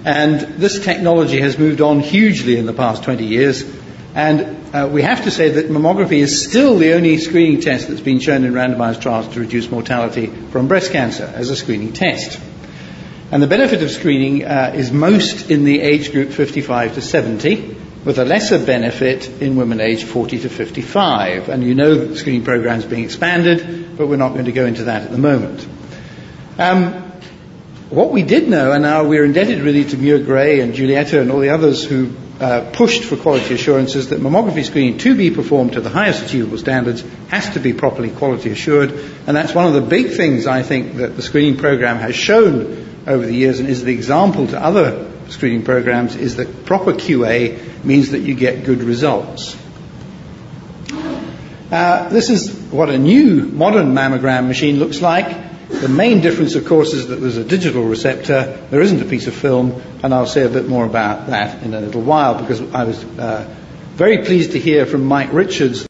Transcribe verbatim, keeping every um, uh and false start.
And this technology has moved on hugely in the past twenty years. And uh, we have to say that mammography is still the only screening test that's been shown in randomized trials to reduce mortality from breast cancer as a screening test. And the benefit of screening uh, is most in the age group fifty-five to seventy, with a lesser benefit in women aged forty to fifty-five. And you know that the screening program is being expanded, but we're not going to go into that at the moment. Um, what we did know, and now we're indebted really to Muir Gray and Giulietta and all the others who uh, pushed for quality assurance, is that mammography screening, to be performed to the highest achievable standards, has to be properly quality assured. And that's one of the big things, I think, that the screening program has shown over the years and is the example to other screening programs, is that proper Q A means that you get good results. Uh, this is what a new modern mammogram machine looks like. The main difference, of course, is that there's a digital receptor, there isn't a piece of film, and I'll say a bit more about that in a little while, because I was uh, very pleased to hear from Mike Richards